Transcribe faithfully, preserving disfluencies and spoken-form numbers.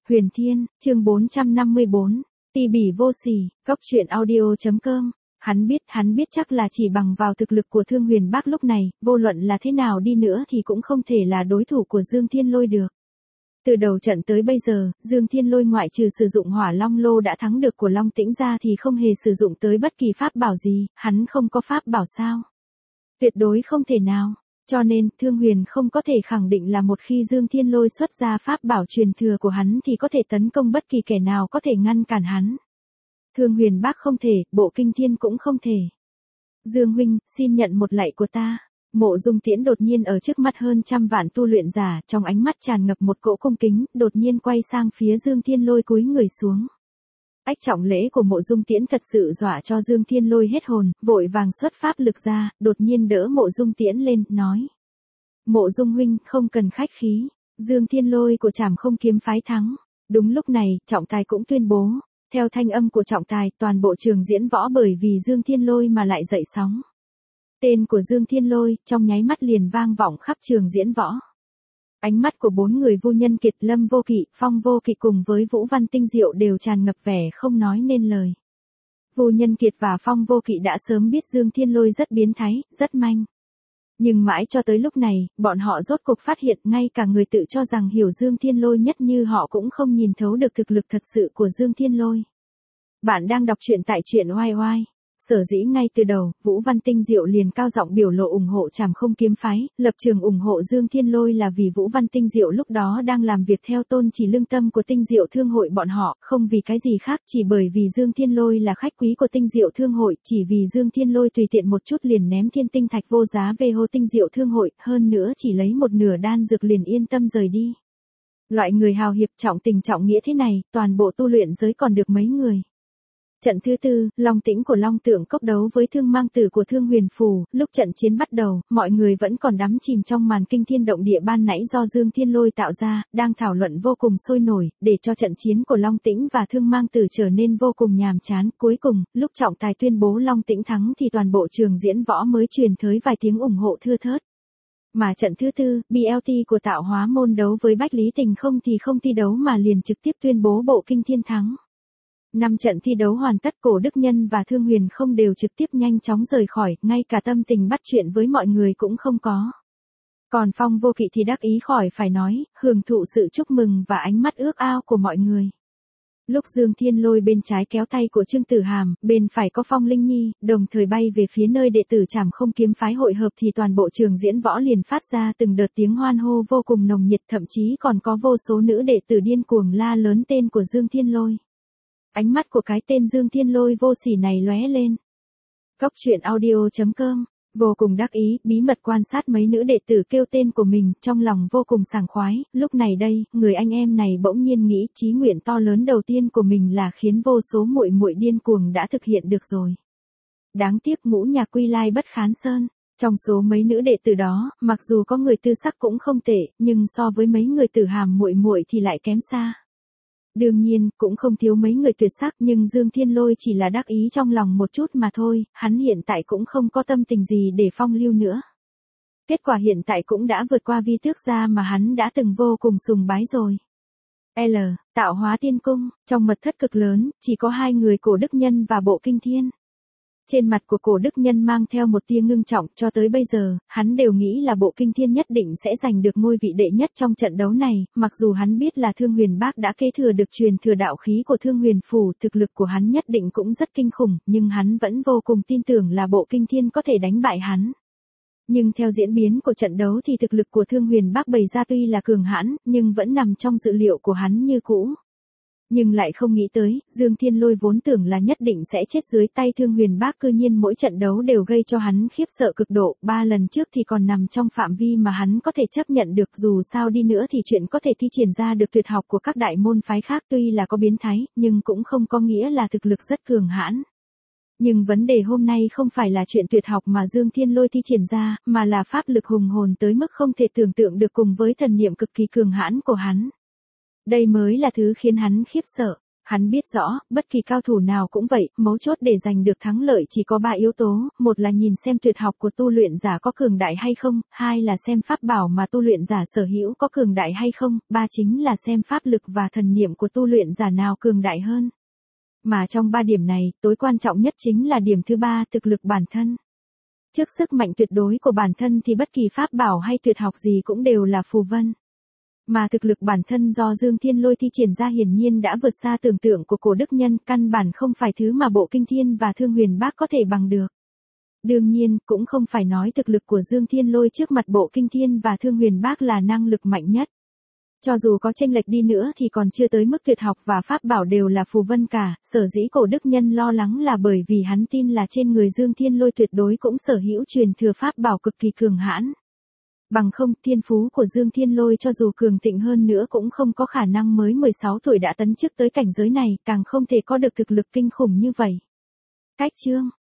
Huyền Thiên, chương bốn trăm năm mươi bốn, Ti bỉ vô sỉ, góc truyện audio.com. Hắn biết, hắn biết chắc là chỉ bằng vào thực lực của Thương Huyền Bác lúc này, vô luận là thế nào đi nữa thì cũng không thể là đối thủ của Dương Thiên Lôi được. Từ đầu trận tới bây giờ, Dương Thiên Lôi ngoại trừ sử dụng Hỏa Long Lô đã thắng được của Long Tĩnh ra thì không hề sử dụng tới bất kỳ pháp bảo gì, hắn không có pháp bảo sao? Tuyệt đối không thể nào. Cho nên, Thương Huyền không có thể khẳng định là một khi Dương Thiên Lôi xuất ra pháp bảo truyền thừa của hắn thì có thể tấn công bất kỳ kẻ nào có thể ngăn cản hắn. Thương Huyền Bác không thể, Bộ Kinh Thiên cũng không thể. Dương huynh, xin nhận một lạy của ta. Mộ Dung Tiễn đột nhiên ở trước mắt hơn trăm vạn tu luyện giả, trong ánh mắt tràn ngập một cỗ cung kính, đột nhiên quay sang phía Dương Thiên Lôi cúi người xuống. Ách trọng lễ của Mộ Dung Tiễn thật sự dọa cho Dương Thiên Lôi hết hồn, vội vàng xuất pháp lực ra, đột nhiên đỡ Mộ Dung Tiễn lên, nói. Mộ Dung huynh, không cần khách khí. Dương Thiên Lôi của Trảm Không Kiếm phái thắng. Đúng lúc này, trọng tài cũng tuyên bố. Theo thanh âm của trọng tài, toàn bộ trường diễn võ bởi vì Dương Thiên Lôi mà lại dậy sóng. Tên của Dương Thiên Lôi, trong nháy mắt liền vang vọng khắp trường diễn võ. Ánh mắt của bốn người Vu Nhân Kiệt, Lâm Vô Kỵ, Phong Vô Kỵ cùng với Vũ Văn Tinh Diệu đều tràn ngập vẻ không nói nên lời. Vu Nhân Kiệt và Phong Vô Kỵ đã sớm biết Dương Thiên Lôi rất biến thái, rất manh. Nhưng mãi cho tới lúc này, bọn họ rốt cuộc phát hiện ngay cả người tự cho rằng hiểu Dương Thiên Lôi nhất như họ cũng không nhìn thấu được thực lực thật sự của Dương Thiên Lôi. Bạn đang đọc truyện tại truyện oai oai. Sở dĩ ngay từ đầu, Vũ Văn Tinh Diệu liền cao giọng biểu lộ ủng hộ Trảm Không Kiếm phái, lập trường ủng hộ Dương Thiên Lôi là vì Vũ Văn Tinh Diệu lúc đó đang làm việc theo tôn chỉ lương tâm của Tinh Diệu Thương hội bọn họ, không vì cái gì khác, chỉ bởi vì Dương Thiên Lôi là khách quý của Tinh Diệu Thương hội, chỉ vì Dương Thiên Lôi tùy tiện một chút liền ném thiên tinh thạch vô giá về hô Tinh Diệu Thương hội, hơn nữa chỉ lấy một nửa đan dược liền yên tâm rời đi. Loại người hào hiệp trọng tình trọng nghĩa thế này, toàn bộ tu luyện giới còn được mấy người. Trận thứ tư, Long Tĩnh của Long Tượng Cốc đấu với Thương Mang Tử của Thương Huyền Phù, lúc trận chiến bắt đầu, mọi người vẫn còn đắm chìm trong màn kinh thiên động địa ban nãy do Dương Thiên Lôi tạo ra, đang thảo luận vô cùng sôi nổi, để cho trận chiến của Long Tĩnh và Thương Mang Tử trở nên vô cùng nhàm chán. Cuối cùng, lúc trọng tài tuyên bố Long Tĩnh thắng thì toàn bộ trường diễn võ mới truyền tới vài tiếng ủng hộ thưa thớt. Mà trận thứ tư, bê lờ tê của Tạo Hóa môn đấu với Bách Lý Tình không thì không thi đấu mà liền trực tiếp tuyên bố Bộ Kinh Thiên thắng. Năm trận thi đấu hoàn tất, Cổ Đức Nhân và Thương Huyền không đều trực tiếp nhanh chóng rời khỏi, ngay cả tâm tình bắt chuyện với mọi người cũng không có. Còn Phong Vô Kỵ thì đắc ý khỏi phải nói, hưởng thụ sự chúc mừng và ánh mắt ước ao của mọi người. Lúc Dương Thiên Lôi bên trái kéo tay của Trương Tử Hàm, bên phải có Phong Linh Nhi, đồng thời bay về phía nơi đệ tử Trảm Không Kiếm phái hội hợp thì toàn bộ trường diễn võ liền phát ra từng đợt tiếng hoan hô vô cùng nồng nhiệt, thậm chí còn có vô số nữ đệ tử điên cuồng la lớn tên của Dương Thiên Lôi. Ánh mắt của cái tên Dương Thiên Lôi vô sỉ này lóe lên. Góc truyện audio.com, vô cùng đắc ý, bí mật quan sát mấy nữ đệ tử kêu tên của mình, trong lòng vô cùng sảng khoái. Lúc này đây, người anh em này bỗng nhiên nghĩ chí nguyện to lớn đầu tiên của mình là khiến vô số muội muội điên cuồng đã thực hiện được rồi. Đáng tiếc ngũ nhà quy lai bất khán sơn. Trong số mấy nữ đệ tử đó, mặc dù có người tư sắc cũng không tệ, nhưng so với mấy người Tử Hàm muội muội thì lại kém xa. Đương nhiên, cũng không thiếu mấy người tuyệt sắc, nhưng Dương Thiên Lôi chỉ là đắc ý trong lòng một chút mà thôi, hắn hiện tại cũng không có tâm tình gì để phong lưu nữa. Kết quả hiện tại cũng đã vượt qua Vi Tước gia mà hắn đã từng vô cùng sùng bái rồi. L. Tạo Hóa Tiên Cung, trong mật thất cực lớn, chỉ có hai người Cổ Đức Nhân và Bộ Kinh Thiên. Trên mặt của Cổ Đức Nhân mang theo một tia ngưng trọng, cho tới bây giờ, hắn đều nghĩ là Bộ Kinh Thiên nhất định sẽ giành được ngôi vị đệ nhất trong trận đấu này, mặc dù hắn biết là Thương Huyền Bác đã kế thừa được truyền thừa đạo khí của Thương Huyền Phù, thực lực của hắn nhất định cũng rất kinh khủng, nhưng hắn vẫn vô cùng tin tưởng là Bộ Kinh Thiên có thể đánh bại hắn. Nhưng theo diễn biến của trận đấu thì thực lực của Thương Huyền Bác bày ra tuy là cường hãn, nhưng vẫn nằm trong dự liệu của hắn như cũ. Nhưng lại không nghĩ tới, Dương Thiên Lôi vốn tưởng là nhất định sẽ chết dưới tay Thương Huyền Bác, cư nhiên mỗi trận đấu đều gây cho hắn khiếp sợ cực độ, ba lần trước thì còn nằm trong phạm vi mà hắn có thể chấp nhận được, dù sao đi nữa thì chuyện có thể thi triển ra được tuyệt học của các đại môn phái khác tuy là có biến thái, nhưng cũng không có nghĩa là thực lực rất cường hãn. Nhưng vấn đề hôm nay không phải là chuyện tuyệt học mà Dương Thiên Lôi thi triển ra, mà là pháp lực hùng hồn tới mức không thể tưởng tượng được cùng với thần niệm cực kỳ cường hãn của hắn. Đây mới là thứ khiến hắn khiếp sợ. Hắn biết rõ, bất kỳ cao thủ nào cũng vậy, mấu chốt để giành được thắng lợi chỉ có ba yếu tố, một là nhìn xem tuyệt học của tu luyện giả có cường đại hay không, hai là xem pháp bảo mà tu luyện giả sở hữu có cường đại hay không, ba chính là xem pháp lực và thần niệm của tu luyện giả nào cường đại hơn. Mà trong ba điểm này, tối quan trọng nhất chính là điểm thứ ba, thực lực bản thân. Trước sức mạnh tuyệt đối của bản thân thì bất kỳ pháp bảo hay tuyệt học gì cũng đều là phù vân. Mà thực lực bản thân do Dương Thiên Lôi thi triển ra hiển nhiên đã vượt xa tưởng tượng của cổ đức nhân, căn bản không phải thứ mà Bộ Kinh Thiên và Thương Huyền Bác có thể bằng được. Đương nhiên, cũng không phải nói thực lực của Dương Thiên Lôi trước mặt Bộ Kinh Thiên và Thương Huyền Bác là năng lực mạnh nhất. Cho dù có chênh lệch đi nữa thì còn chưa tới mức tuyệt học và pháp bảo đều là phù vân cả, sở dĩ cổ đức nhân lo lắng là bởi vì hắn tin là trên người Dương Thiên Lôi tuyệt đối cũng sở hữu truyền thừa pháp bảo cực kỳ cường hãn. Bằng không, thiên phú của Dương Thiên Lôi cho dù cường thịnh hơn nữa cũng không có khả năng mới mười sáu tuổi đã tấn chức tới cảnh giới này, càng không thể có được thực lực kinh khủng như vậy. Cách chương